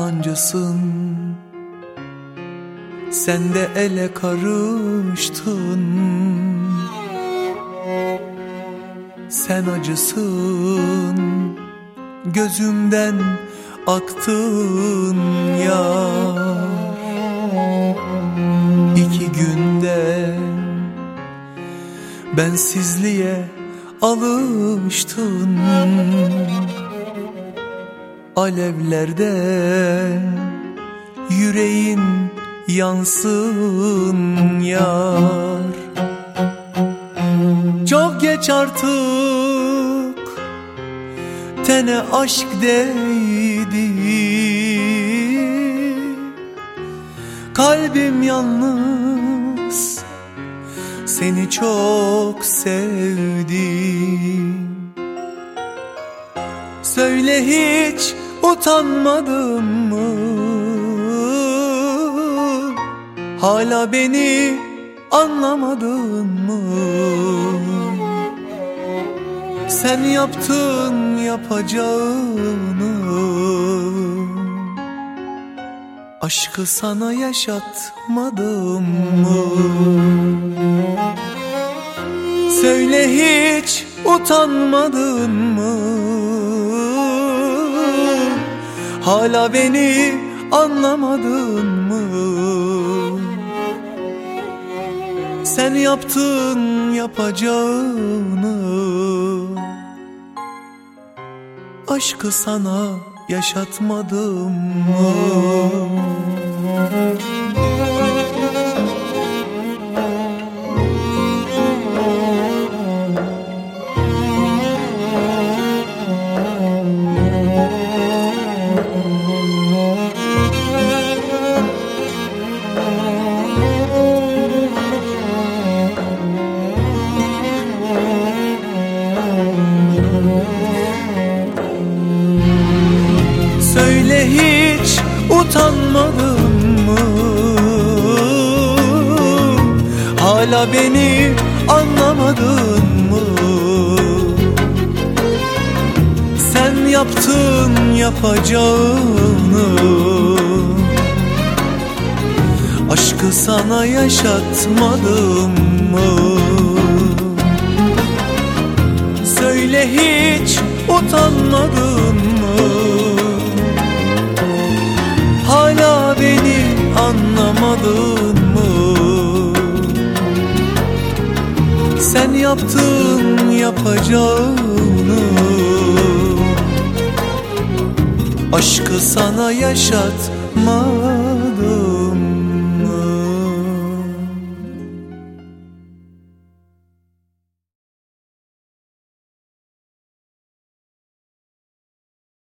yabancısın. Sen de ele karıştın. Sen acısın, gözümden aktın yar. 2 günde bensizliğe alıştın. Alevlerde yüreğin yansın yar. Çok geç artık tene aşk değdi. Kalbim yalnız seni çok sevdi. Söyle hiç utanmadın mı? Hala beni anlamadın mı? Sen yaptın yapacağını. Aşkı sana yaşatmadım mı? Söyle hiç utanmadın mı? Hala beni anlamadın mı? Sen yaptın yapacağını. Aşkı sana yaşatmadım mı? Söyle hiç utanmadın mı? Hala beni anlamadın mı? Sen yaptın yapacağını. Aşkı sana yaşatmadım mı? Söyle hiç utanmadın mı? Hala beni anlamadın mı? Sen yaptın yapacağını. Aşkı sana yaşatma.